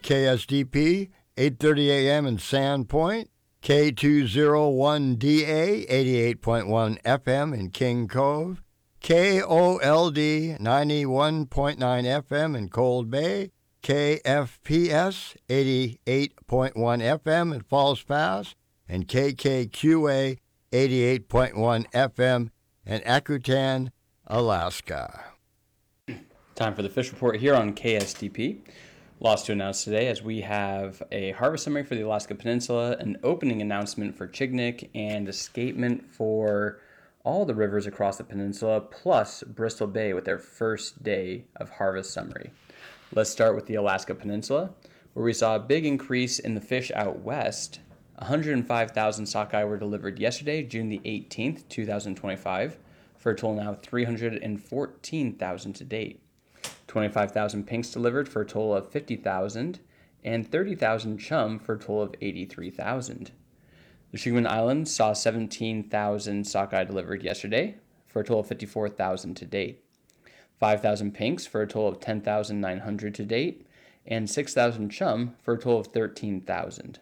KSDP, 8:30 a.m. in Sandpoint, K201DA, 88.1 FM in King Cove, KOLD, 91.9 FM in Cold Bay, KFPS, 88.1 FM in Falls Pass, and KKQA, 88.1 FM in Akutan, Alaska. Time for the fish report here on KSDP. Lots to announce today as we have a harvest summary for the Alaska Peninsula, an opening announcement for Chignik, and escapement for all the rivers across the peninsula, plus Bristol Bay with their first day of harvest summary. Let's start with the Alaska Peninsula, where we saw a big increase in the fish out west. 105,000 sockeye were delivered yesterday, June the 18th, 2025, for a total now of 314,000 to date. 25,000 pinks delivered for a total of 50,000, and 30,000 chum for a total of 83,000. The Shigaman Islands saw 17,000 sockeye delivered yesterday, for a total of 54,000 to date. 5,000 pinks for a total of 10,900 to date, and 6,000 chum for a total of 13,000.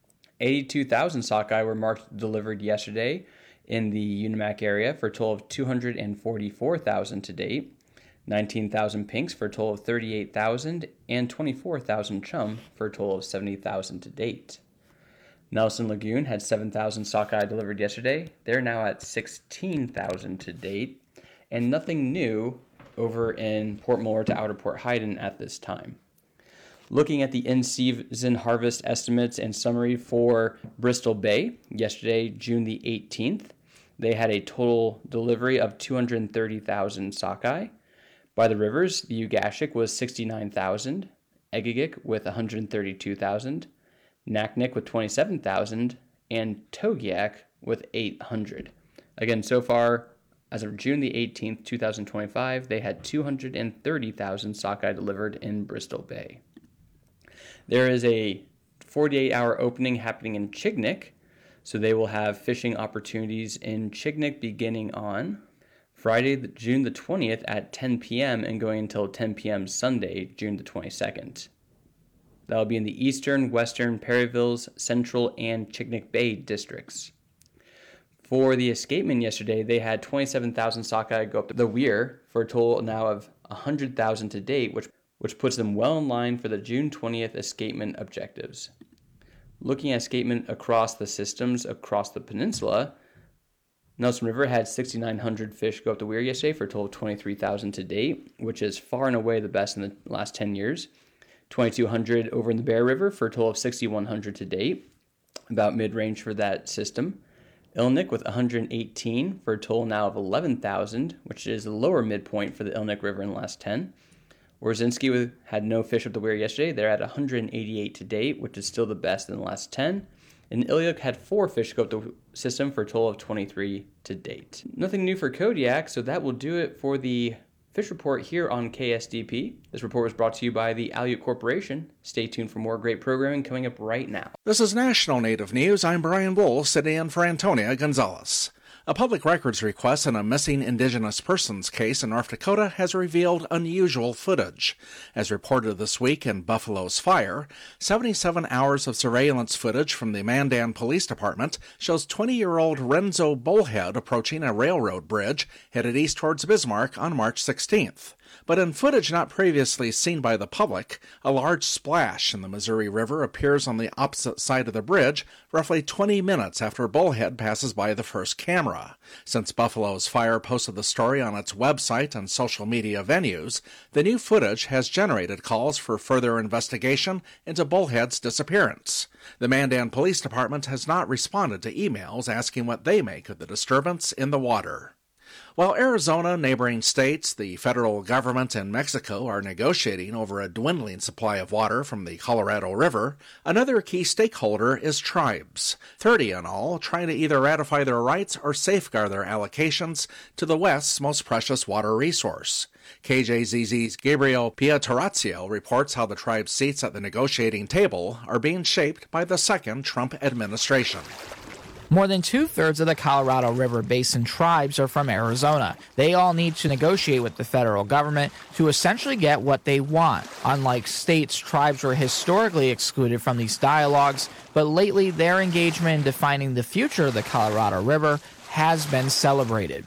82,000 sockeye were marked delivered yesterday in the Unimak area for a total of 244,000 to date, 19,000 pinks for a total of 38,000, and 24,000 chum for a total of 70,000 to date. Nelson Lagoon had 7,000 sockeye delivered yesterday. They're now at 16,000 to date, and nothing new over in Port Muller to Outer Port Heiden at this time. Looking at the in-season harvest estimates and summary for Bristol Bay, yesterday, June the 18th, they had a total delivery of 230,000 sockeye. By the rivers, the Ugashik was 69,000, Egegik with 132,000, Naknek with 27,000, and Togiak with 800. Again, so far, as of June the 18th, 2025, they had 230,000 sockeye delivered in Bristol Bay. There is a 48-hour opening happening in Chignik, so they will have fishing opportunities in Chignik beginning on Friday, June the 20th at 10 p.m. and going until 10 p.m. Sunday, June the 22nd. That will be in the eastern, western, Perryvilles, central, and Chignik Bay districts. For the escapement yesterday, they had 27,000 sockeye go up to the weir for a total now of 100,000 to date, which puts them well in line for the June 20th escapement objectives. Looking at escapement across the systems across the peninsula, Nelson River had 6,900 fish go up the weir yesterday for a total of 23,000 to date, which is far and away the best in the last 10 years. 2,200 over in the Bear River for a total of 6,100 to date, about mid-range for that system. Ilnik with 118 for a total now of 11,000, which is the lower midpoint for the Ilnik River in the last 10. Orzinski had no fish up the weir yesterday. They're at 188 to date, which is still the best in the last 10. And Ilyuk had 4 fish go up the system for a total of 23 to date. Nothing new for Kodiak, so that will do it for the fish report here on KSDP. This report was brought to you by the Aleut Corporation. Stay tuned for more great programming coming up right now. This is National Native News. I'm Brian Bull, sitting in for Antonia Gonzalez. A public records request in a missing Indigenous persons case in North Dakota has revealed unusual footage. As reported this week in Buffalo's Fire, 77 hours of surveillance footage from the Mandan Police Department shows 20-year-old Renzo Bullhead approaching a railroad bridge headed east towards Bismarck on March 16th. But in footage not previously seen by the public, a large splash in the Missouri River appears on the opposite side of the bridge roughly 20 minutes after Bullhead passes by the first camera. Since Buffalo's Fire posted the story on its website and social media venues, the new footage has generated calls for further investigation into Bullhead's disappearance. The Mandan Police Department has not responded to emails asking what they make of the disturbance in the water. While Arizona, neighboring states, the federal government, and Mexico are negotiating over a dwindling supply of water from the Colorado River, another key stakeholder is tribes, 30 in all, trying to either ratify their rights or safeguard their allocations to the West's most precious water resource. KJZZ's Gabriel Piatarazzo reports how the tribe's seats at the negotiating table are being shaped by the second Trump administration. More than two-thirds of the Colorado River Basin tribes are from Arizona. They all need to negotiate with the federal government to essentially get what they want. Unlike states, tribes were historically excluded from these dialogues, but lately their engagement in defining the future of the Colorado River has been celebrated.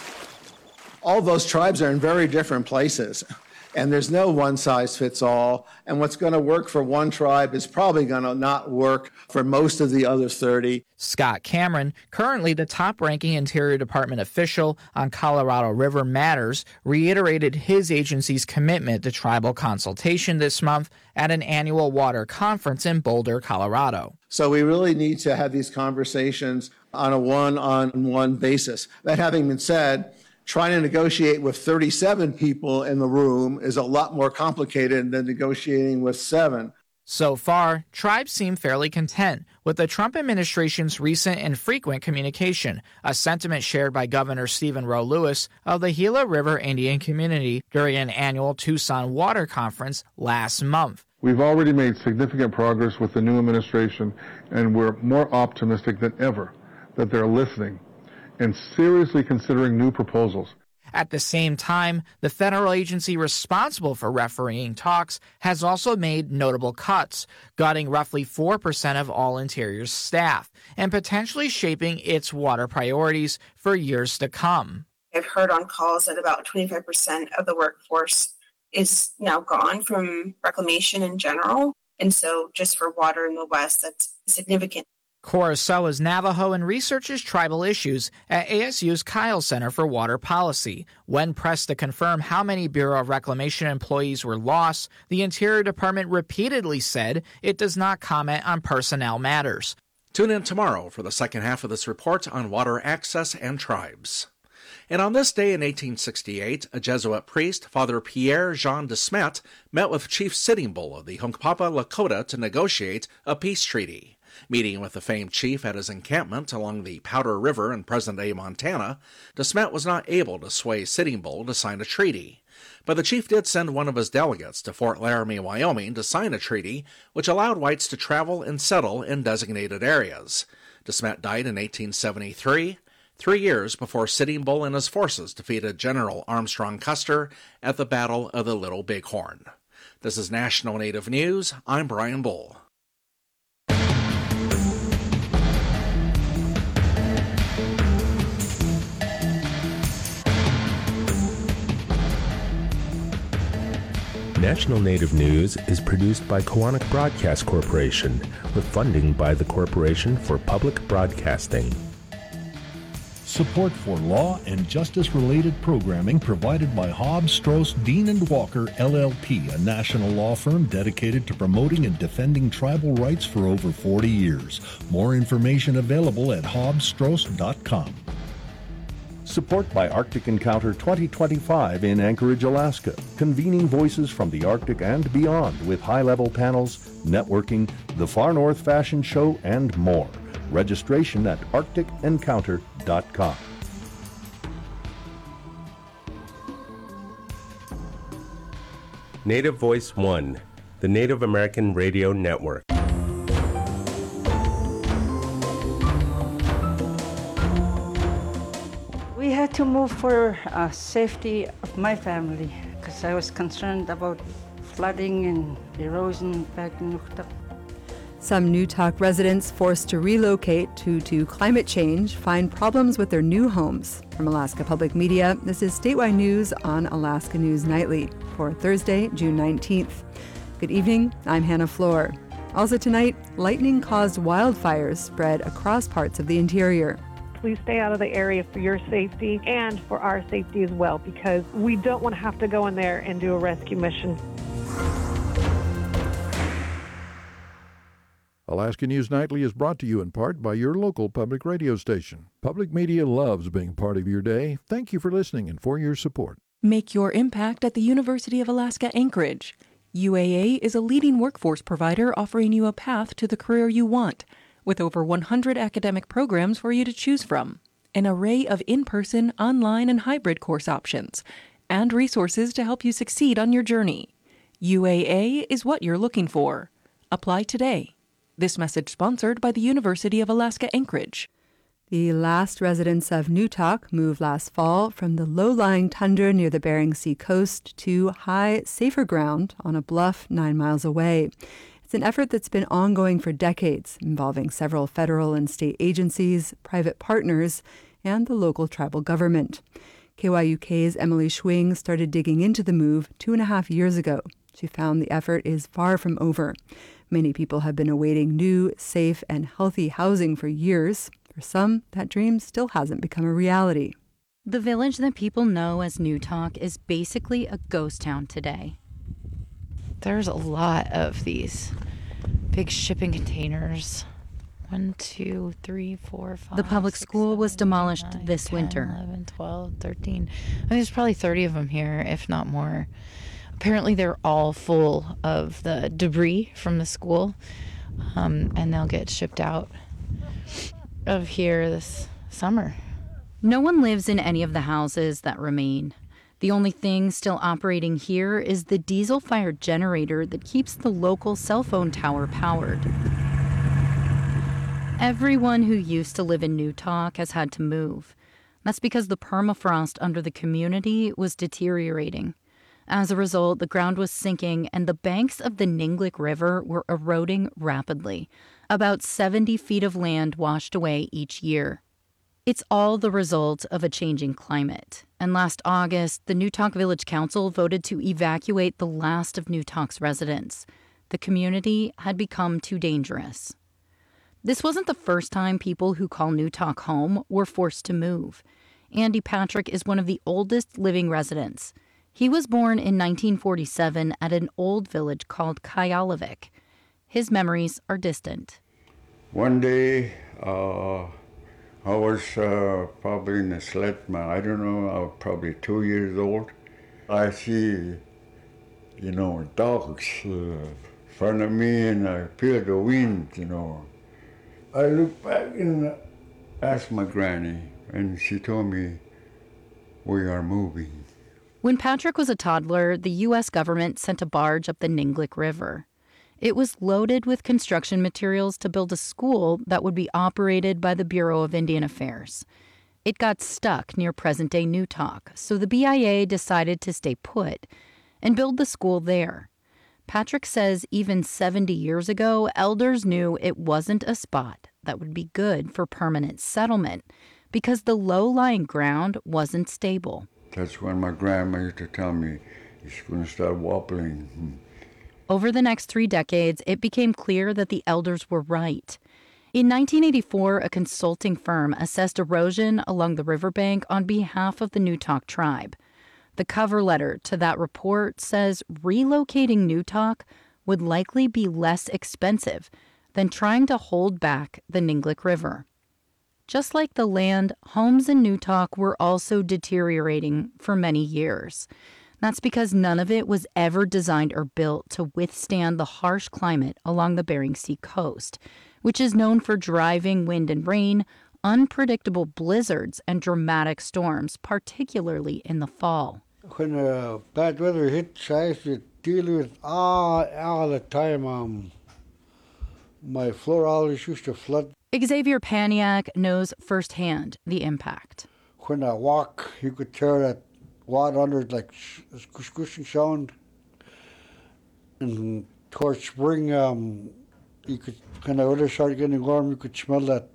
All those tribes are in very different places, and there's no one-size-fits-all, and what's going to work for one tribe is probably going to not work for most of the other 30. Scott Cameron, currently the top-ranking Interior Department official on Colorado River matters, reiterated his agency's commitment to tribal consultation this month at an annual water conference in Boulder, Colorado. So we really need to have these conversations on a one-on-one basis. That having been said, trying to negotiate with 37 people in the room is a lot more complicated than negotiating with 7. So far, tribes seem fairly content with the Trump administration's recent and frequent communication, a sentiment shared by Governor Stephen Roe Lewis of the Gila River Indian community during an annual Tucson water conference last month. We've already made significant progress with the new administration, and we're more optimistic than ever that they're listening and seriously considering new proposals. At the same time, the federal agency responsible for refereeing talks has also made notable cuts, gutting roughly 4% of all Interior's staff and potentially shaping its water priorities for years to come. I've heard on calls that about 25% of the workforce is now gone from reclamation in general. And so just for water in the West, that's significant. Cora Sow is Navajo and researches tribal issues at ASU's Kyle Center for Water Policy. When pressed to confirm how many Bureau of Reclamation employees were lost, the Interior Department repeatedly said it does not comment on personnel matters. Tune in tomorrow for the second half of this report on water access and tribes. And on this day in 1868, a Jesuit priest, Father Pierre-Jean de Smet, met with Chief Sitting Bull of the Hunkpapa Lakota to negotiate a peace treaty. Meeting with the famed chief at his encampment along the Powder River in present-day Montana, de Smet was not able to sway Sitting Bull to sign a treaty. But the chief did send one of his delegates to Fort Laramie, Wyoming, to sign a treaty which allowed whites to travel and settle in designated areas. De Smet died in 1873, 3 years before Sitting Bull and his forces defeated General Armstrong Custer at the Battle of the Little Bighorn. This is National Native News. I'm Brian Bull. National Native News is produced by Koahnic Broadcast Corporation with funding by the Corporation for Public Broadcasting. Support for law and justice-related programming provided by Hobbs, Strauss, Dean & Walker, LLP, a national law firm dedicated to promoting and defending tribal rights for over 40 years. More information available at hobbsstrauss.com. Support by Arctic Encounter 2025 in Anchorage, Alaska, convening voices from the Arctic and beyond with high-level panels, networking, the Far North Fashion Show, and more. Registration at arcticencounter.com. Native Voice One, the Native American Radio Network. We had to move for safety of my family because I was concerned about flooding and erosion back in Nuktak. Some Newtok residents forced to relocate due to climate change find problems with their new homes. From Alaska Public Media, this is Statewide News on Alaska News Nightly for Thursday, June 19th. Good evening, I'm Hannah Floor. Also tonight, lightning-caused wildfires spread across parts of the interior. Please stay out of the area for your safety and for our safety as well, because we don't want to have to go in there and do a rescue mission. Alaska News Nightly is brought to you in part by your local public radio station. Public media loves being part of your day. Thank you for listening and for your support. Make your impact at the University of Alaska Anchorage. UAA is a leading workforce provider offering you a path to the career you want, with over 100 academic programs for you to choose from, an array of in-person, online, and hybrid course options, and resources to help you succeed on your journey. UAA is what you're looking for. Apply today. This message sponsored by the University of Alaska Anchorage. The last residents of Newtok moved last fall from the low-lying tundra near the Bering Sea coast to high, safer ground on a bluff 9 miles away. It's an effort that's been ongoing for decades, involving several federal and state agencies, private partners, and the local tribal government. KYUK's Emily Schwing started digging into the move 2.5 years ago. She found the effort is far from over. Many people have been awaiting new, safe, and healthy housing for years. For some, that dream still hasn't become a reality. The village that people know as Newtok is basically a ghost town today. There's a lot of these big shipping containers. 1, 2, 3, 4, 5. The public school was demolished this winter. 11, 12, 13. I mean, there's probably 30 of them here, if not more. Apparently, they're all full of the debris from the school, and they'll get shipped out of here this summer. No one lives in any of the houses that remain. The only thing still operating here is the diesel-fired generator that keeps the local cell phone tower powered. Everyone who used to live in Newtok has had to move. That's because the permafrost under the community was deteriorating. As a result, the ground was sinking and the banks of the Ninglick River were eroding rapidly. About 70 feet of land washed away each year. It's all the result of a changing climate. And last August, the Newtok Village Council voted to evacuate the last of Newtok's residents. The community had become too dangerous. This wasn't the first time people who call Newtok home were forced to move. Andy Patrick is one of the oldest living residents. He was born in 1947 at an old village called Kyalavik. His memories are distant. One day, I was probably in a sled, I don't know, I was probably 2 years old. I see, dogs in front of me, and I feel the wind, I look back and asked my granny, and she told me, we are moving. When Patrick was a toddler, the U.S. government sent a barge up the Ninglick River. It was loaded with construction materials to build a school that would be operated by the Bureau of Indian Affairs. It got stuck near present-day Newtok, so the BIA decided to stay put and build the school there. Patrick says even 70 years ago, elders knew it wasn't a spot that would be good for permanent settlement because the low-lying ground wasn't stable. That's when my grandma used to tell me, it's going to start wobbling. Over the next 3 decades, it became clear that the elders were right. In 1984, a consulting firm assessed erosion along the riverbank on behalf of the Newtok tribe. The cover letter to that report says relocating Newtok would likely be less expensive than trying to hold back the Ninglick River. Just like the land, homes in Newtok were also deteriorating for many years. That's because none of it was ever designed or built to withstand the harsh climate along the Bering Sea coast, which is known for driving wind and rain, unpredictable blizzards, and dramatic storms, particularly in the fall. When bad weather hits, I used to deal with all the time. My floor always used to flood. Xavier Paniak knows firsthand the impact. When I walk, you could tear that water under it like squishing sound. And towards spring, you could, when the weather started getting warm, you could smell that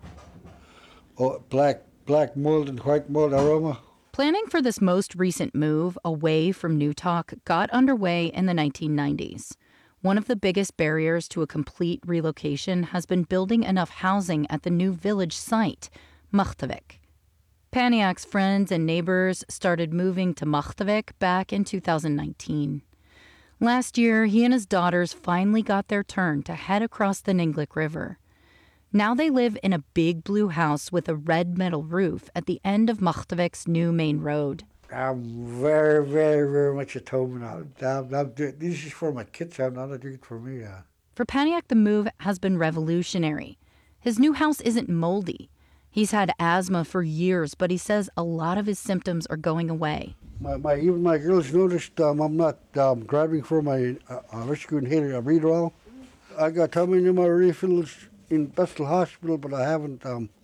black mold and white mold aroma. Planning for this most recent move away from Newtok got underway in the 1990s. One of the biggest barriers to a complete relocation has been building enough housing at the new village site, Machtavik. Paniak's friends and neighbors started moving to Machtavik back in 2019. Last year, he and his daughters finally got their turn to head across the Ninglick River. Now they live in a big blue house with a red metal roof at the end of Machtavik's new main road. I'm very, very, very much at home now. This is for my kids. I'm not doing it for me. For Paniak, the move has been revolutionary. His new house isn't moldy. He's had asthma for years, but he says a lot of his symptoms are going away. Even my girls noticed I'm not grabbing for my rescue inhaler, Breedwell. I got tummy pneumonia refills in Bethel Hospital, but I haven't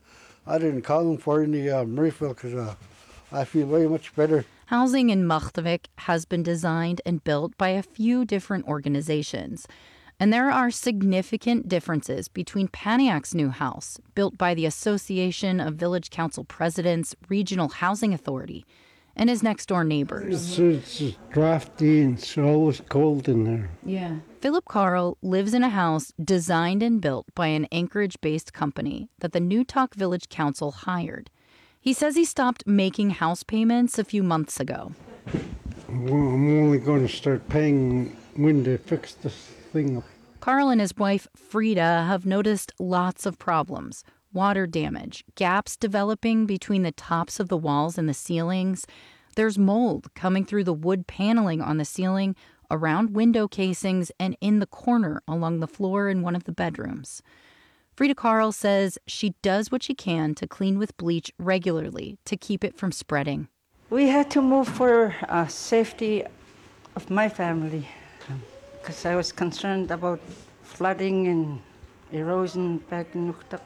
I didn't call them for any refill because I feel very much better. Housing in Machtovik has been designed and built by a few different organizations. And there are significant differences between Paniac's new house, built by the Association of Village Council Presidents Regional Housing Authority, and his next-door neighbors. It's drafty and it's always cold in there. Yeah. Philip Carl lives in a house designed and built by an Anchorage-based company that the Newtok Village Council hired. He says he stopped making house payments a few months ago. Well, I'm only going to start paying when they fix this thing up. Carl and his wife, Frida, have noticed lots of problems. Water damage, gaps developing between the tops of the walls and the ceilings. There's mold coming through the wood paneling on the ceiling, around window casings, and in the corner along the floor in one of the bedrooms. Frida Carl says she does what she can to clean with bleach regularly to keep it from spreading. We had to move for safety of my family because I was concerned about flooding and erosion back in Nuktak.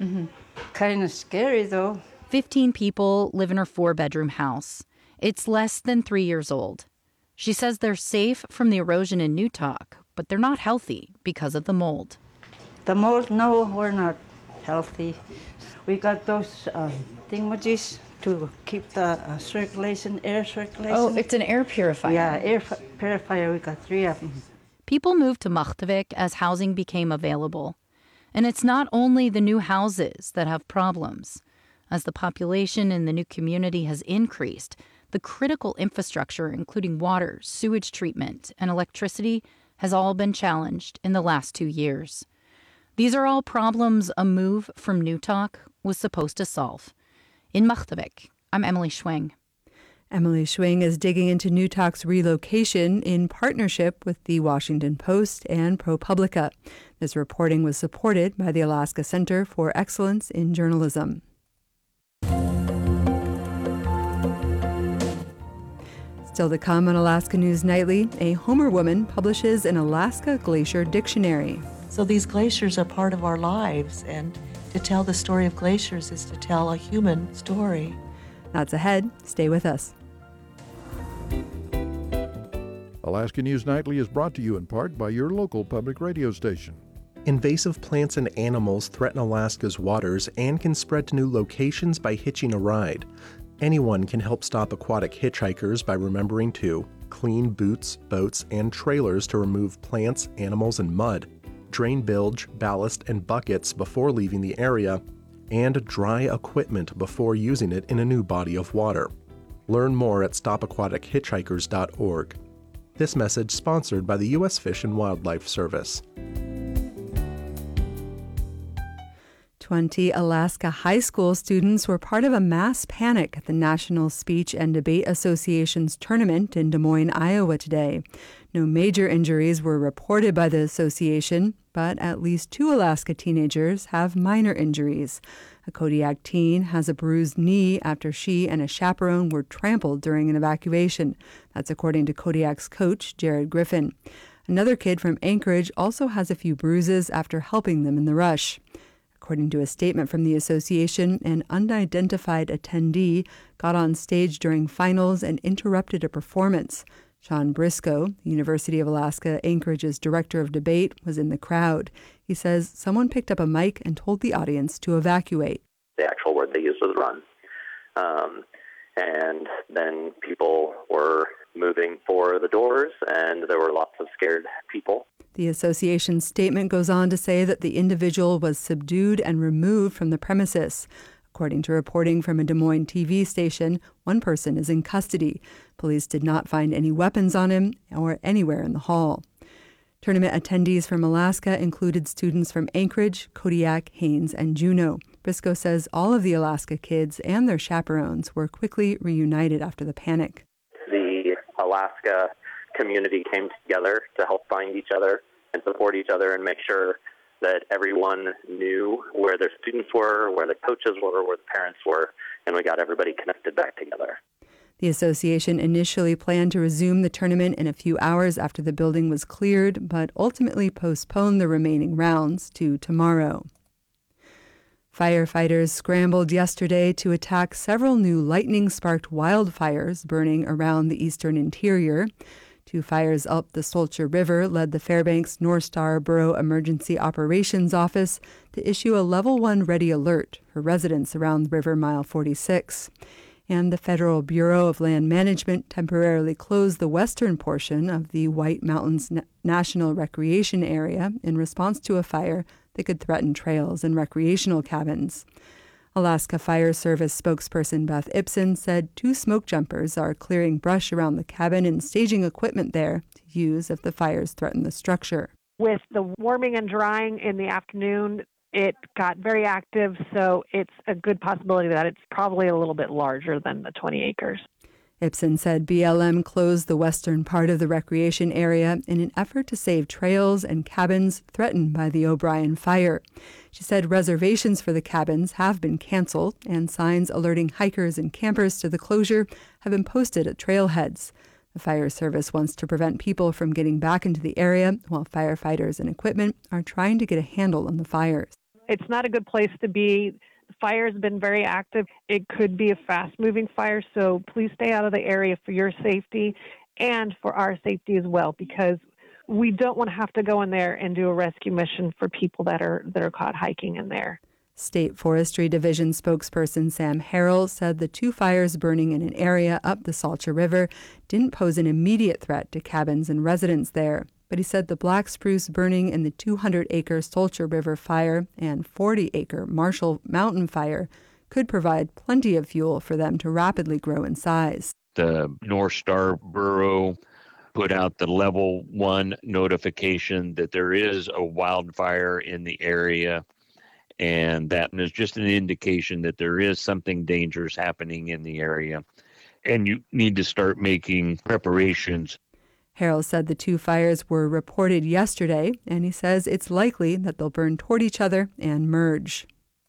Kind of scary, though. 15 people live in her 4-bedroom house. It's less than 3 years old. She says they're safe from the erosion in Newtok, but they're not healthy because of the mold. The mold, no, we're not healthy. We got those thingamajis to keep the circulation, air circulation. Oh, it's an air purifier. Yeah, air purifier. We got 3 of them. People moved to Machtovik as housing became available. And it's not only the new houses that have problems. As the population in the new community has increased, the critical infrastructure, including water, sewage treatment, and electricity, has all been challenged in the last 2 years. These are all problems a move from Newtok was supposed to solve. In Machtovik, I'm Emily Schwing. Emily Schwing is digging into Newtok's relocation in partnership with the Washington Post and ProPublica. This reporting was supported by the Alaska Center for Excellence in Journalism. Still to come on Alaska News Nightly, a Homer woman publishes an Alaska Glacier Dictionary. So these glaciers are part of our lives, and to tell the story of glaciers is to tell a human story. That's ahead. Stay with us. Alaska News Nightly is brought to you in part by your local public radio station. Invasive plants and animals threaten Alaska's waters and can spread to new locations by hitching a ride. Anyone can help stop aquatic hitchhikers by remembering to clean boots, boats, and trailers to remove plants, animals, and mud, drain bilge, ballast, and buckets before leaving the area, and dry equipment before using it in a new body of water. Learn more at stopaquatichitchhikers.org. This message sponsored by the U.S. Fish and Wildlife Service. 20 Alaska high school students were part of a mass panic at the National Speech and Debate Association's tournament in Des Moines, Iowa today. No major injuries were reported by the association, but at least 2 Alaska teenagers have minor injuries. A Kodiak teen has a bruised knee after she and a chaperone were trampled during an evacuation. That's according to Kodiak's coach, Jared Griffin. Another kid from Anchorage also has a few bruises after helping them in the rush. According to a statement from the association, an unidentified attendee got on stage during finals and interrupted a performance. Sean Briscoe, the University of Alaska Anchorage's director of debate, was in the crowd. He says someone picked up a mic and told the audience to evacuate. The actual word they used was run. And then people were moving for the doors, and there were lots of scared people. The association's statement goes on to say that the individual was subdued and removed from the premises. According to reporting from a Des Moines TV station, one person is in custody. Police did not find any weapons on him or anywhere in the hall. Tournament attendees from Alaska included students from Anchorage, Kodiak, Haines, and Juneau. Briscoe says all of the Alaska kids and their chaperones were quickly reunited after the panic. The Alaska community came together to help find each other and support each other and make sure that everyone knew where their students were, where the coaches were, where the parents were, and we got everybody connected back together. The association initially planned to resume the tournament in a few hours after the building was cleared, but ultimately postponed the remaining rounds to tomorrow. Firefighters scrambled yesterday to attack several new lightning-sparked wildfires burning around the eastern interior. 2 fires up the Soldier River led the Fairbanks North Star Borough Emergency Operations Office to issue a Level 1 ready alert for residents around River Mile 46. And the Federal Bureau of Land Management temporarily closed the western portion of the White Mountains National Recreation Area in response to a fire that could threaten trails and recreational cabins. Alaska Fire Service spokesperson Beth Ibsen said 2 smoke jumpers are clearing brush around the cabin and staging equipment there to use if the fires threaten the structure. With the warming and drying in the afternoon, it got very active, so it's a good possibility that it's probably a little bit larger than the 20 acres. Ibsen said BLM closed the western part of the recreation area in an effort to save trails and cabins threatened by the O'Brien fire. She said reservations for the cabins have been canceled and signs alerting hikers and campers to the closure have been posted at trailheads. The fire service wants to prevent people from getting back into the area while firefighters and equipment are trying to get a handle on the fires. It's not a good place to be. The fire has been very active. It could be a fast-moving fire, so please stay out of the area for your safety and for our safety as well, because we don't want to have to go in there and do a rescue mission for people that are caught hiking in there. State Forestry Division spokesperson Sam Harrell said the 2 fires burning in an area up the Salcha River didn't pose an immediate threat to cabins and residents there. But he said the black spruce burning in the 200-acre Salcha River fire and 40-acre Marshall Mountain fire could provide plenty of fuel for them to rapidly grow in size. The North Star Borough put out the Level 1 notification that there is a wildfire in the area, and that is just an indication that there is something dangerous happening in the area, and you need to start making preparations. Harrell said the 2 fires were reported yesterday, and he says it's likely that they'll burn toward each other and merge.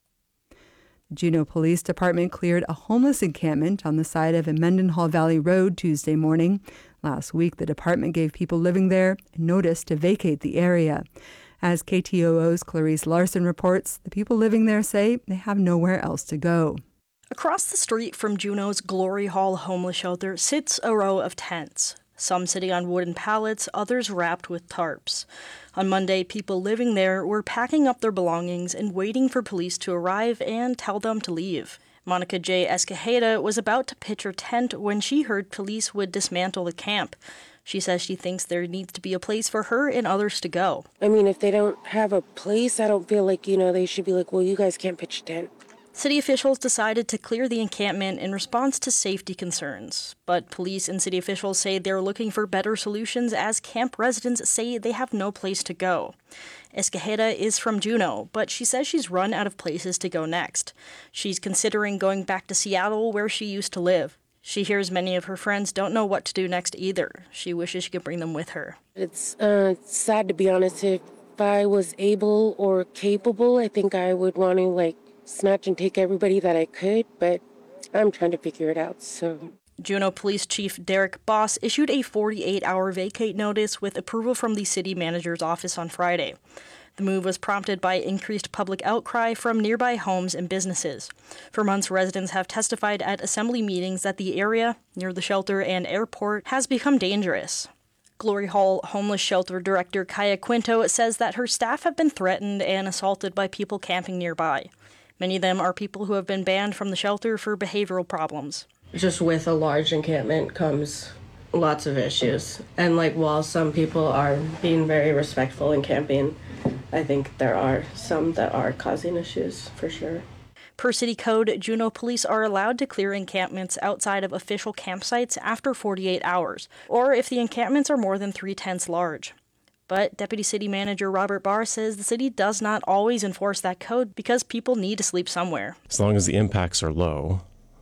The Juneau Police Department cleared a homeless encampment on the side of a Mendenhall Valley Road Tuesday morning. Last week, the department gave people living there a notice to vacate the area. As KTOO's Clarice Larson reports, the people living there say they have nowhere else to go. Across the street from Juneau's Glory Hall homeless shelter sits a row of tents. Some sitting on wooden pallets, others wrapped with tarps. On Monday, people living there were packing up their belongings and waiting for police to arrive and tell them to leave. Monica J. Escajeda was about to pitch her tent when she heard police would dismantle the camp. She says she thinks there needs to be a place for her and others to go. I mean, if they don't have a place, I don't feel like, they should be like, well, you guys can't pitch a tent. City officials decided to clear the encampment in response to safety concerns. But police and city officials say they're looking for better solutions as camp residents say they have no place to go. Escajeda is from Juneau, but she says she's run out of places to go next. She's considering going back to Seattle, where she used to live. She hears many of her friends don't know what to do next either. She wishes she could bring them with her. It's sad, to be honest. If I was able or capable, I think I would want to, snatch and take everybody that I could, but I'm trying to figure it out, so. Juneau Police Chief Derek Boss issued a 48-hour vacate notice with approval from the city manager's office on Friday. The move was prompted by increased public outcry from nearby homes and businesses. For months, residents have testified at assembly meetings that the area, near the shelter and airport, has become dangerous. Glory Hall Homeless Shelter Director Kaya Quinto says that her staff have been threatened and assaulted by people camping nearby. Many of them are people who have been banned from the shelter for behavioral problems. Just with a large encampment comes lots of issues. And while some people are being very respectful in camping, I think there are some that are causing issues for sure. Per city code, Juneau police are allowed to clear encampments outside of official campsites after 48 hours, or if the encampments are more than 3 tents large. But Deputy City Manager Robert Barr says the city does not always enforce that code because people need to sleep somewhere. As long as the impacts are low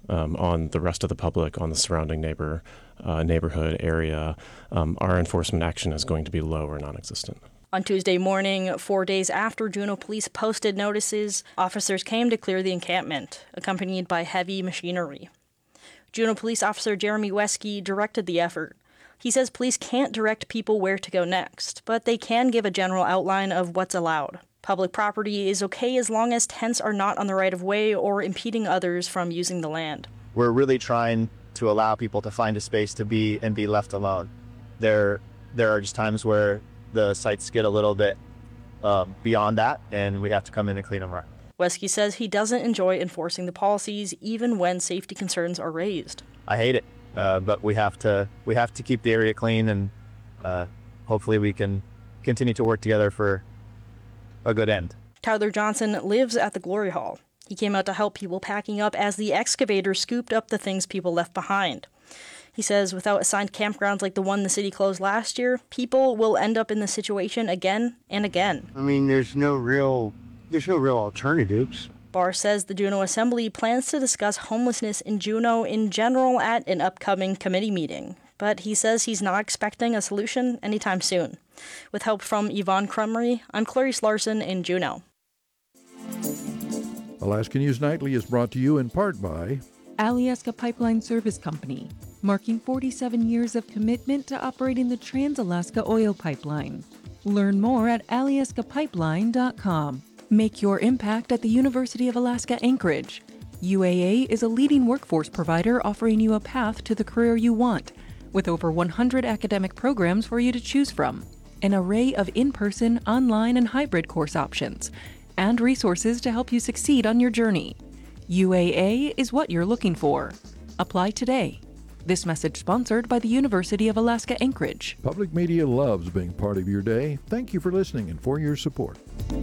on the rest of the public, on the surrounding neighborhood area, our enforcement action is going to be low or non-existent. On Tuesday morning, 4 days after Juneau police posted notices, officers came to clear the encampment, accompanied by heavy machinery. Juneau Police Officer Jeremy Wesky directed the effort. He says police can't direct people where to go next, but they can give a general outline of what's allowed. Public property is okay as long as tents are not on the right-of-way or impeding others from using the land. We're really trying to allow people to find a space to be and be left alone. There are just times where the sites get a little bit beyond that, and we have to come in and clean them right. Wesky says he doesn't enjoy enforcing the policies even when safety concerns are raised. I hate it, but we have to keep the area clean, and hopefully we can continue to work together for a good end. Tyler Johnson lives at the Glory Hall. He came out to help people packing up as the excavator scooped up the things people left behind. He says without assigned campgrounds like the one the city closed last year, people will end up in this situation again and again. I mean, there's no real alternatives. Barr says the Juneau Assembly plans to discuss homelessness in Juneau in general at an upcoming committee meeting, but he says he's not expecting a solution anytime soon. With help from Yvonne Crumry, I'm Clarice Larson in Juneau. Alaska News Nightly is brought to you in part by Alyeska Pipeline Service Company, marking 47 years of commitment to operating the Trans-Alaska Oil Pipeline. Learn more at alyeskapipeline.com. Make your impact at the University of Alaska Anchorage. UAA is a leading workforce provider offering you a path to the career you want, with over 100 academic programs for you to choose from, an array of in-person, online, and hybrid course options, and resources to help you succeed on your journey. UAA is what you're looking for. Apply today. This message sponsored by the University of Alaska Anchorage. Public Media loves being part of your day. Thank you for listening and for your support.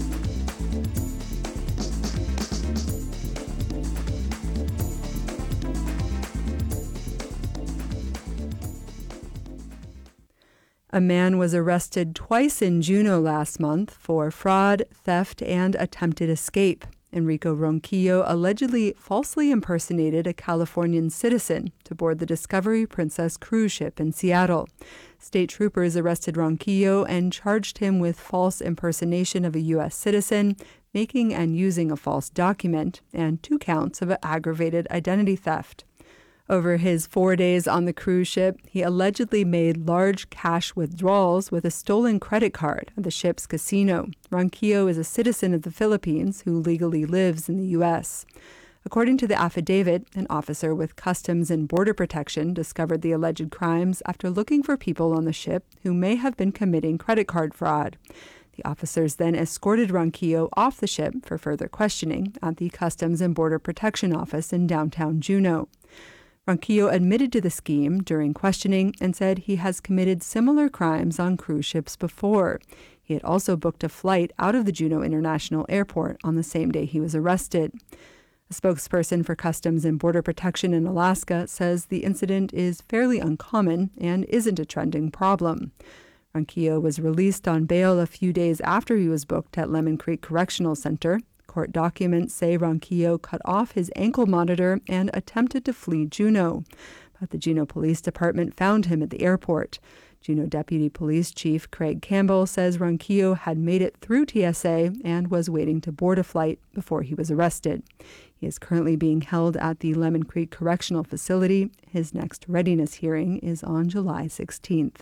A man was arrested twice in Juneau last month for fraud, theft, and attempted escape. Enrico Ronquillo allegedly falsely impersonated a Californian citizen to board the Discovery Princess cruise ship in Seattle. State troopers arrested Ronquillo and charged him with false impersonation of a U.S. citizen, making and using a false document, and 2 counts of aggravated identity theft. Over his 4 days on the cruise ship, he allegedly made large cash withdrawals with a stolen credit card at the ship's casino. Ronquillo is a citizen of the Philippines who legally lives in the U.S. According to the affidavit, an officer with Customs and Border Protection discovered the alleged crimes after looking for people on the ship who may have been committing credit card fraud. The officers then escorted Ronquillo off the ship for further questioning at the Customs and Border Protection office in downtown Juneau. Ronquillo admitted to the scheme during questioning and said he has committed similar crimes on cruise ships before. He had also booked a flight out of the Juneau International Airport on the same day he was arrested. A spokesperson for Customs and Border Protection in Alaska says the incident is fairly uncommon and isn't a trending problem. Ronquillo was released on bail a few days after he was booked at Lemon Creek Correctional Center. Court documents say Ronquillo cut off his ankle monitor and attempted to flee Juneau, but the Juneau Police Department found him at the airport. Juneau Deputy Police Chief Craig Campbell says Ronquillo had made it through TSA and was waiting to board a flight before he was arrested. He is currently being held at the Lemon Creek Correctional Facility. His next readiness hearing is on July 16th.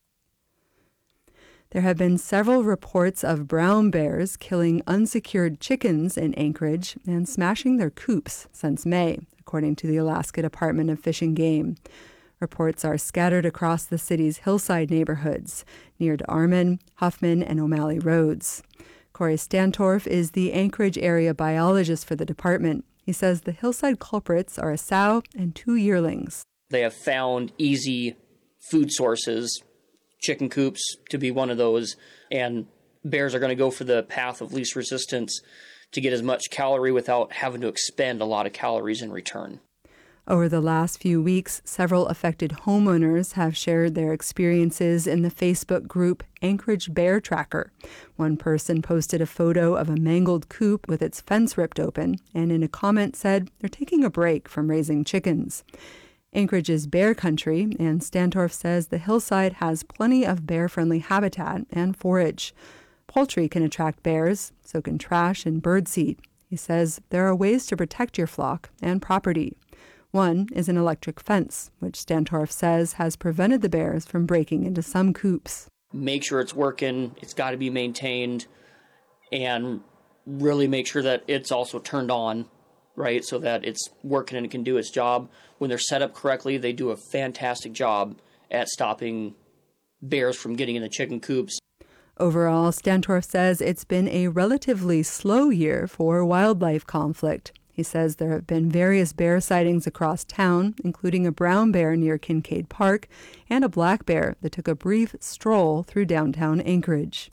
There have been several reports of brown bears killing unsecured chickens in Anchorage and smashing their coops since May, according to the Alaska Department of Fish and Game. Reports are scattered across the city's hillside neighborhoods, near to Armin, Huffman, and O'Malley Roads. Corey Stantorf is the Anchorage area biologist for the department. He says the hillside culprits are a sow and 2 yearlings. They have found easy food sources, chicken coops to be one of those, and bears are going to go for the path of least resistance to get as much calorie without having to expend a lot of calories in return. Over the last few weeks, several affected homeowners have shared their experiences in the Facebook group Anchorage Bear Tracker. One person posted a photo of a mangled coop with its fence ripped open, and in a comment said they're taking a break from raising chickens. Anchorage is bear country, and Stantorf says the hillside has plenty of bear-friendly habitat and forage. Poultry can attract bears, so can trash and birdseed. He says there are ways to protect your flock and property. One is an electric fence, which Stantorf says has prevented the bears from breaking into some coops. Make sure it's working. It's got to be maintained. and really make sure that it's also turned on, right, so that it's working and it can do its job. When they're set up correctly, they do a fantastic job at stopping bears from getting in the chicken coops. Overall, Stantorf says it's been a relatively slow year for wildlife conflict. He says there have been various bear sightings across town, including a brown bear near Kincaid Park and a black bear that took a brief stroll through downtown Anchorage.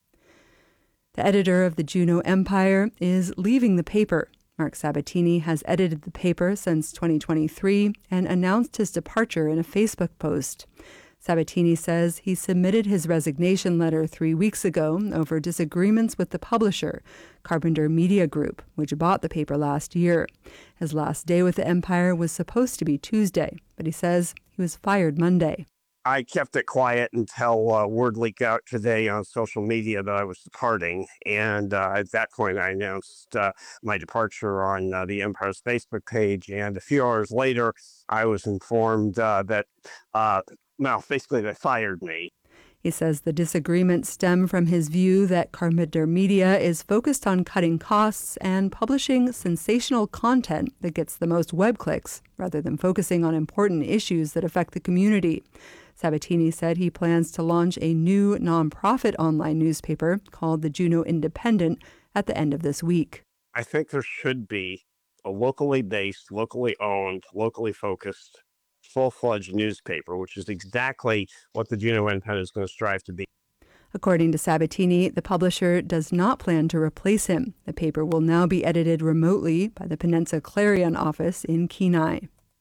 The editor of the Juneau Empire is leaving the paper. Mark Sabatini has edited the paper since 2023 and announced his departure in a Facebook post. Sabatini says he submitted his resignation letter 3 weeks ago over disagreements with the publisher, Carpenter Media Group, which bought the paper last year. His last day with the Empire was supposed to be Tuesday, but he says he was fired Monday. I kept it quiet until word leaked out today on social media that I was departing. And at that point, I announced my departure on the Empire's Facebook page. And a few hours later, I was informed that, basically they fired me. He says the disagreements stem from his view that Carpenter Media is focused on cutting costs and publishing sensational content that gets the most web clicks, rather than focusing on important issues that affect the community. Sabatini said he plans to launch a new nonprofit online newspaper called the Juneau Independent at the end of this week. I think there should be a locally based, locally owned, locally focused, full-fledged newspaper, which is exactly what the Juneau Independent is going to strive to be. According to Sabatini, the publisher does not plan to replace him. The paper will now be edited remotely by the Peninsula Clarion office in Kenai.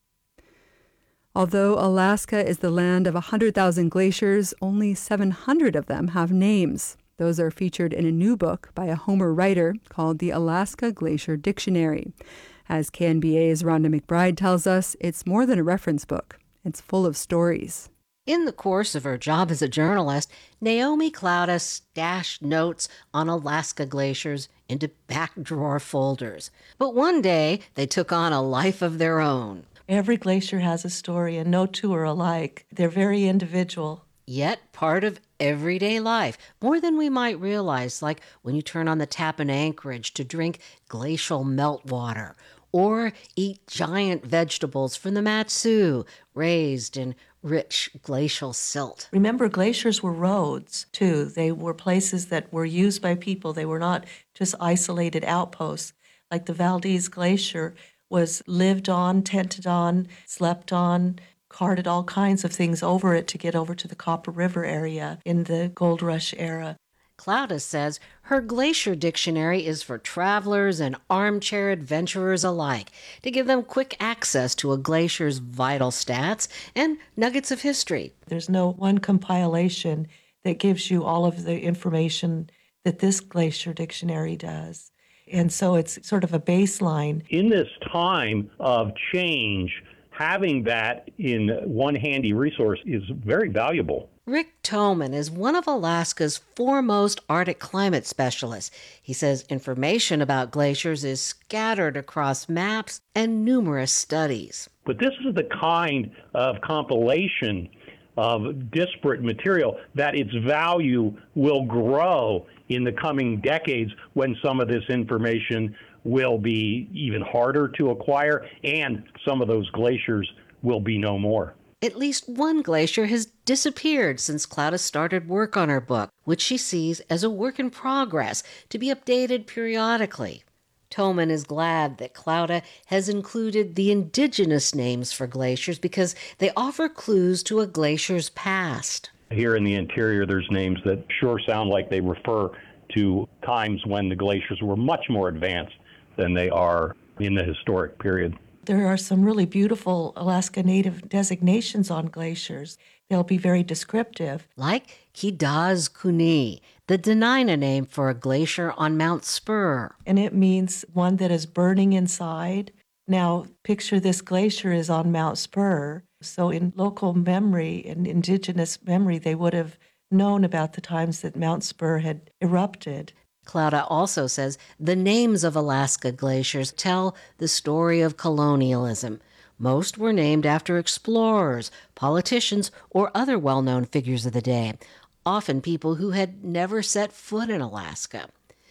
Although Alaska is the land of 100,000 glaciers, only 700 of them have names. Those are featured in a new book by a Homer writer called the Alaska Glacier Dictionary. As KNBA's Rhonda McBride tells us, it's more than a reference book. It's full of stories. In the course of her job as a journalist, Naomi Klauda stashed notes on Alaska glaciers into back drawer folders. But one day, they took on a life of their own. Every glacier has a story, and no two are alike. They're very individual. Yet part of everyday life, more than we might realize, like when you turn on the tap in Anchorage to drink glacial meltwater, or eat giant vegetables from the Mat-Su, raised in rich glacial silt. Remember, glaciers were roads, too. They were places that were used by people. They were not just isolated outposts. Like the Valdez Glacier was lived on, tented on, slept on, carted all kinds of things over it to get over to the Copper River area in the Gold Rush era. Klauda says her glacier dictionary is for travelers and armchair adventurers alike, to give them quick access to a glacier's vital stats and nuggets of history. There's no one compilation that gives you all of the information that this glacier dictionary does. And so it's sort of a baseline. In this time of change, having that in one handy resource is very valuable. Rick Toman is one of Alaska's foremost Arctic climate specialists. He says information about glaciers is scattered across maps and numerous studies. But this is the kind of compilation of disparate material that its value will grow in the coming decades when some of this information will be even harder to acquire and some of those glaciers will be no more. At least one glacier has disappeared since Klauda started work on her book, which she sees as a work in progress to be updated periodically. Toman is glad that Klauda has included the indigenous names for glaciers because they offer clues to a glacier's past. Here in the interior, there's names that sure sound like they refer to times when the glaciers were much more advanced than they are in the historic period. There are some really beautiful Alaska Native designations on glaciers. They'll be very descriptive. Like Kidaz Kuni, the Dena'ina name for a glacier on Mount Spur. And it means one that is burning inside. Now, picture this glacier is on Mount Spur. So in local memory, in indigenous memory, they would have known about the times that Mount Spur had erupted. Klauda also says the names of Alaska glaciers tell the story of colonialism. Most were named after explorers, politicians, or other well-known figures of the day, often people who had never set foot in Alaska.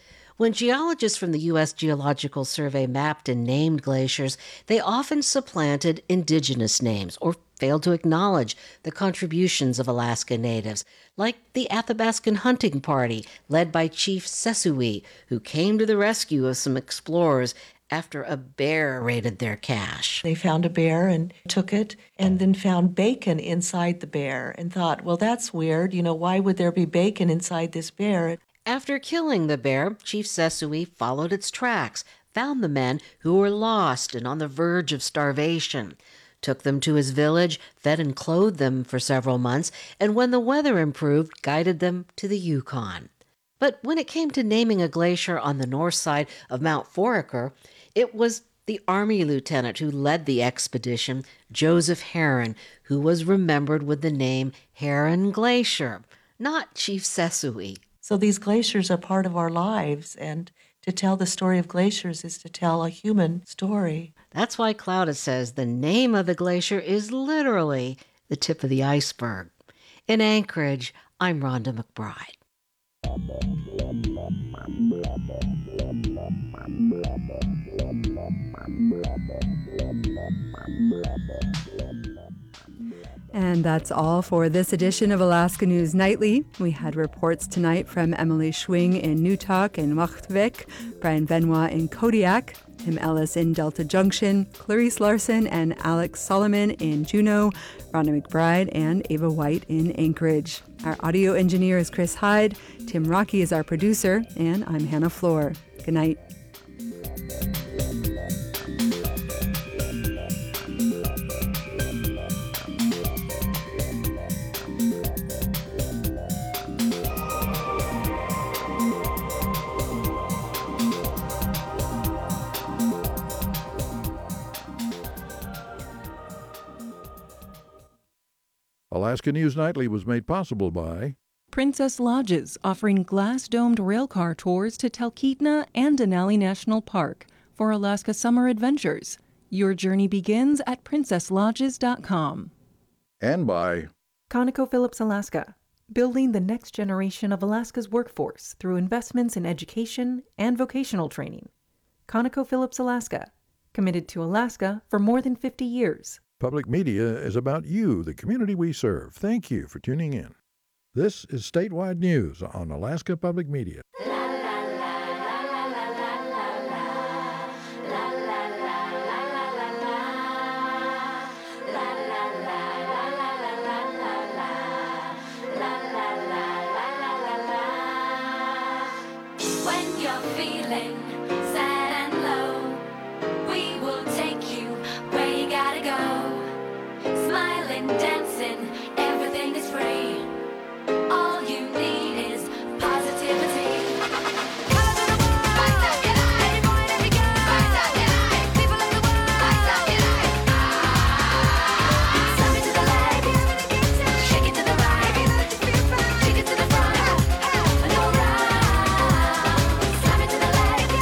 When geologists from the U.S. Geological Survey mapped and named glaciers, they often supplanted indigenous names or failed to acknowledge the contributions of Alaska natives, like the Athabascan hunting party led by Chief Sesui, who came to the rescue of some explorers after a bear raided their cache. They found a bear and took it, and then found bacon inside the bear and thought, well, that's weird. Why would there be bacon inside this bear? After killing the bear, Chief Sesui followed its tracks, found the men who were lost and on the verge of starvation, took them to his village, fed and clothed them for several months, and when the weather improved, guided them to the Yukon. But when it came to naming a glacier on the north side of Mount Foraker, it was the Army lieutenant who led the expedition, Joseph Herron, who was remembered with the name Herron Glacier, not Chief Sesui. So these glaciers are part of our lives, and to tell the story of glaciers is to tell a human story. That's why Clowda says the name of the glacier is literally the tip of the iceberg. In Anchorage, I'm Rhonda McBride. And that's all for this edition of Alaska News Nightly. We had reports tonight from Emily Schwing in Newtok and Wachtwijk, Brian Benoit in Kodiak, Tim Ellis in Delta Junction, Clarice Larson and Alex Solomon in Juneau, Rhonda McBride and Ava White in Anchorage. Our audio engineer is Chris Hyde, Tim Rocky is our producer, and I'm Hannah Floor. Good night. Alaska News Nightly was made possible by Princess Lodges, offering glass-domed railcar tours to Talkeetna and Denali National Park for Alaska summer adventures. Your journey begins at princesslodges.com. And by ConocoPhillips Alaska, building the next generation of Alaska's workforce through investments in education and vocational training. ConocoPhillips Alaska, committed to Alaska for more than 50 years. Public media is about you, the community we serve. Thank you for tuning in. This is Statewide News on Alaska Public Media. When you're feeling sad and low, we will take you where you gotta go. Smiling, dancing, everything is free. All you need is positivity. Shake it to the front, and alright. Slam it to the left.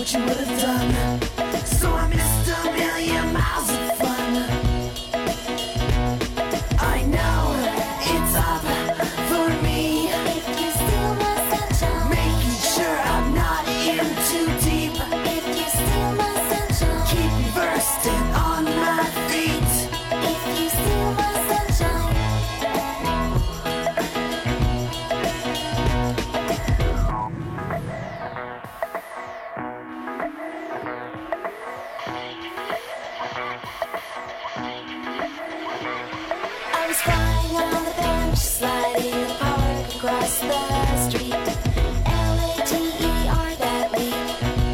what you would have done. So I missed a million miles of fun. I know it's up for me. If you steal my sunshine, making sure I'm not in too deep. If you steal my sunshine, keep me bursting on my feet. If you steal my sunshine. I was crying on the bench, sliding in the park across the street. Later that week.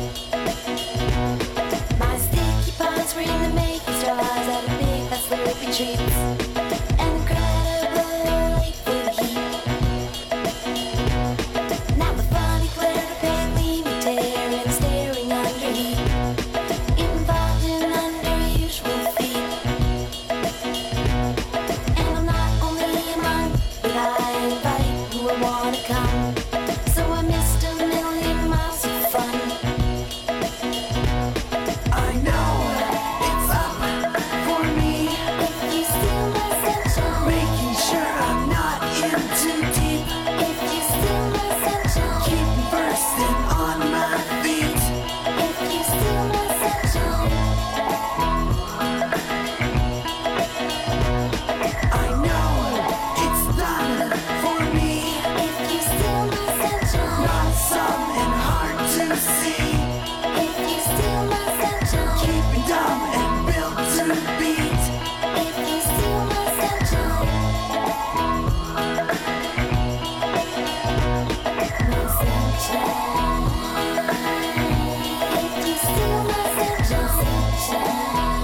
My sticky palms were in the making straws at a big fast slurpy treats. Incredibly full heat. Now the funny glare of pale gleaming tear and staring under heat. Involved in unusual feet. And I'm not only among, but I invite who will wanna come. So I missed a million miles of fun. I know it's up for me. If you steal my sunshine, making sure I'm not in too deep. If you steal my sunshine, keep me bursting on my feet. If you steal my sunshine, I know it's done for me. If you steal my sunshine, not some and hard to see. If you steal my sunshine, keep me dumb and built to beat. If you steal my sunshine, my sunshine. If you steal my sunshine,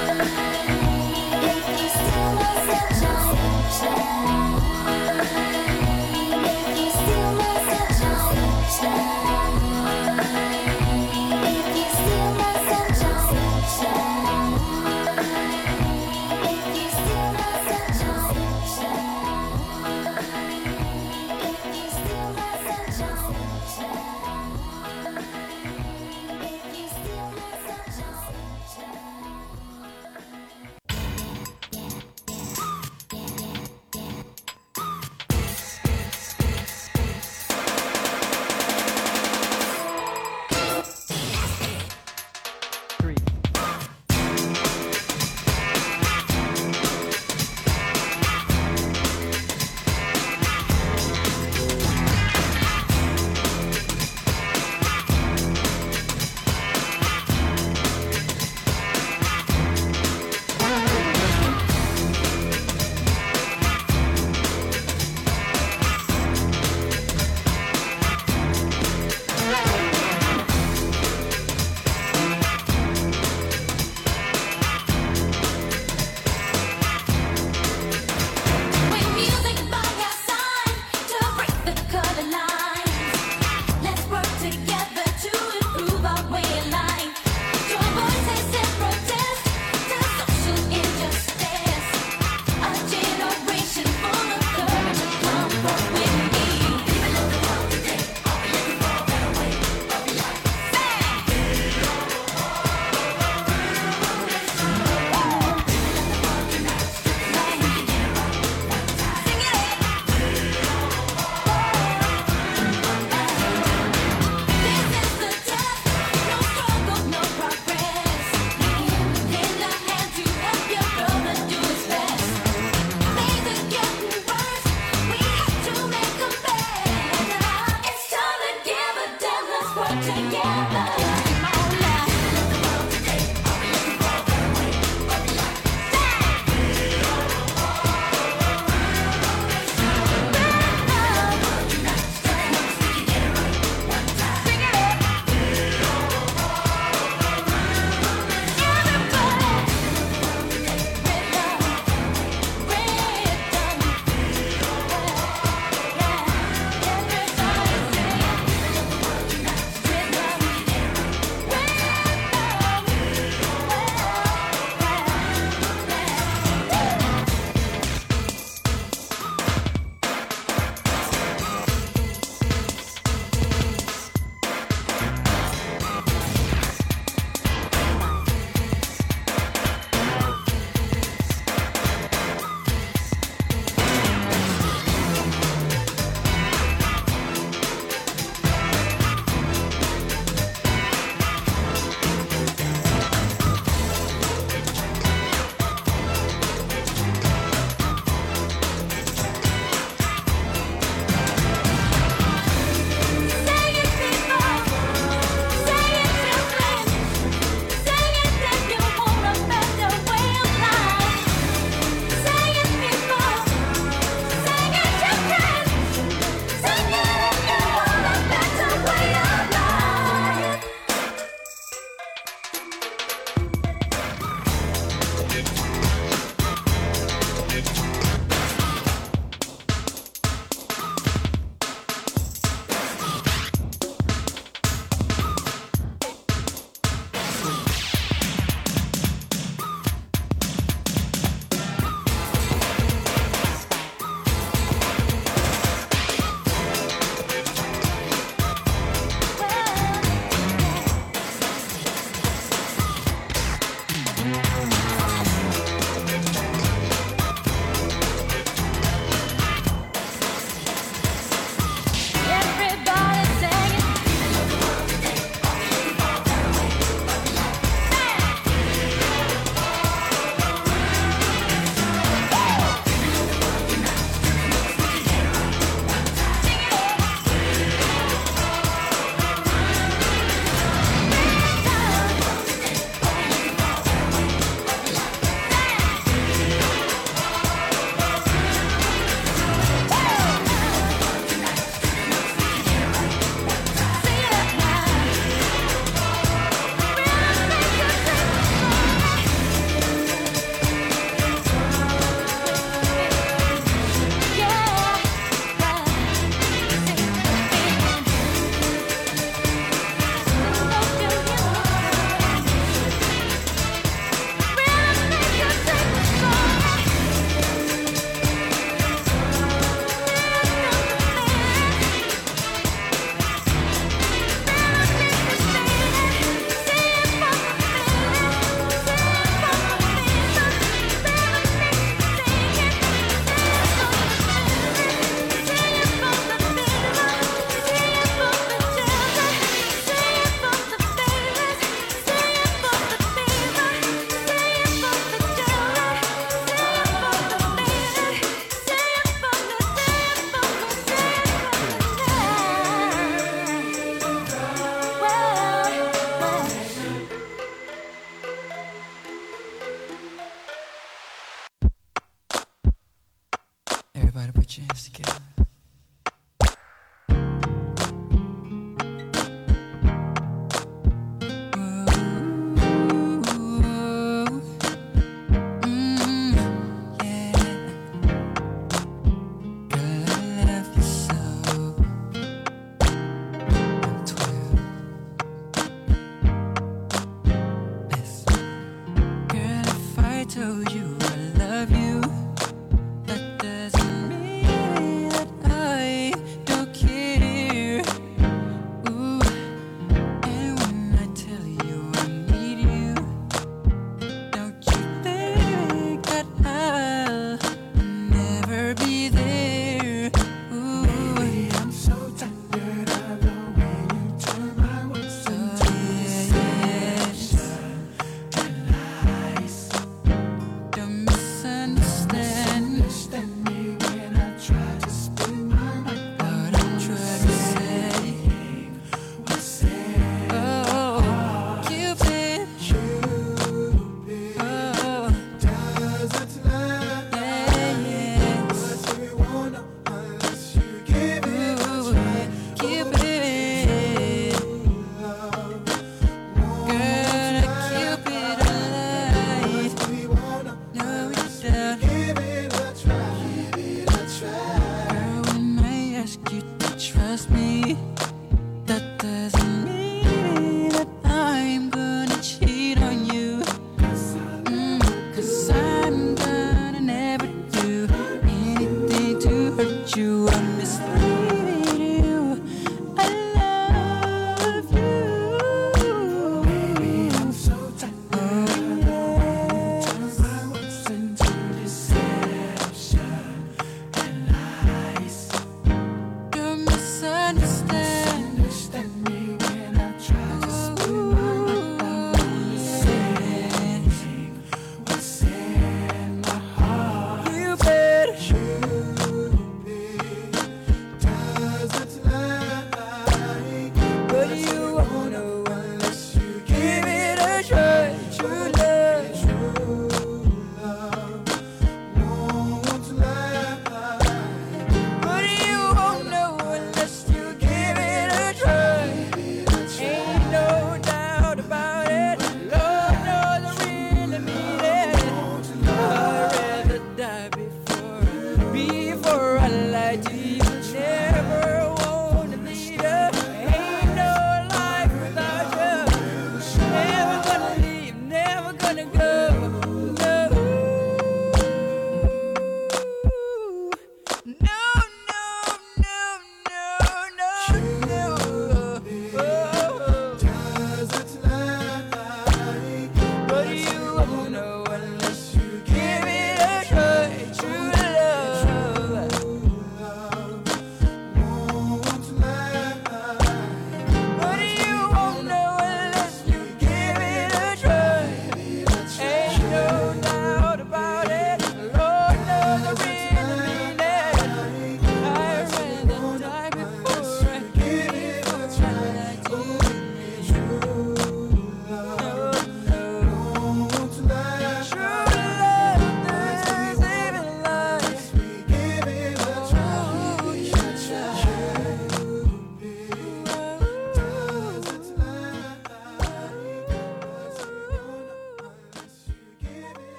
if you steal my sunshine, if you steal my sunshine, if you steal my sunshine, if you steal my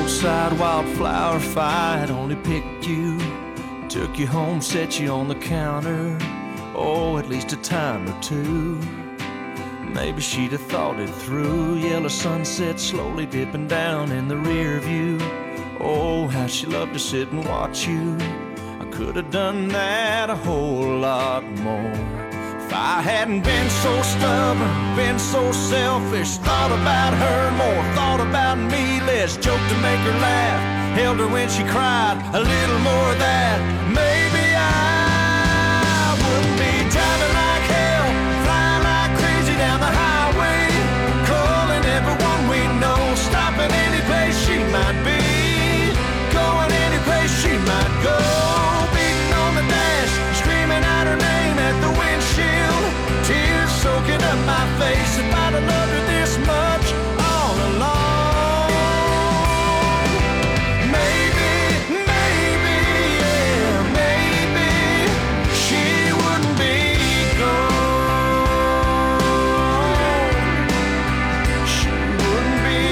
roadside wildflower fight only picked you, took you home, set you on the counter, oh, at least a time or two. Maybe she'd have thought it through. Yellow sunset slowly dipping down in the rear view. Oh, how she loved to sit and watch you. I could have done that a whole lot more. If I hadn't been so stubborn, been so selfish, thought about her more, thought about me less, joked to make her laugh, held her when she cried, a little more of that, maybe I wouldn't be driving like hell, flying like crazy down the highway, calling everyone we know, stopping any place she might be, going any place she might go, beating on the dash, screaming out her name at the windshield, tears soaking up my face. If I'd have loved her this much all along, maybe, yeah, maybe she wouldn't be gone. She wouldn't be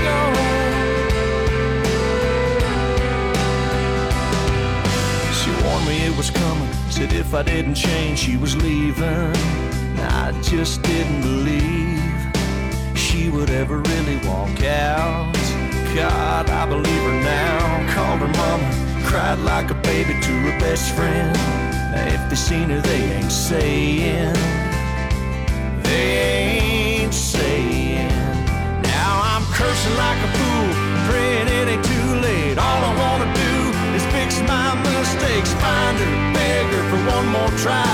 gone. She warned me it was coming. Said if I didn't change, she was leaving. I just didn't believe she would ever really walk out. God, I believe her now. Called her mama, cried like a baby to her best friend. If they seen her, they ain't saying. They ain't saying. Now I'm cursing like a fool, praying it ain't too late. All I wanna do is fix my mistakes, find her, beg her for one more try.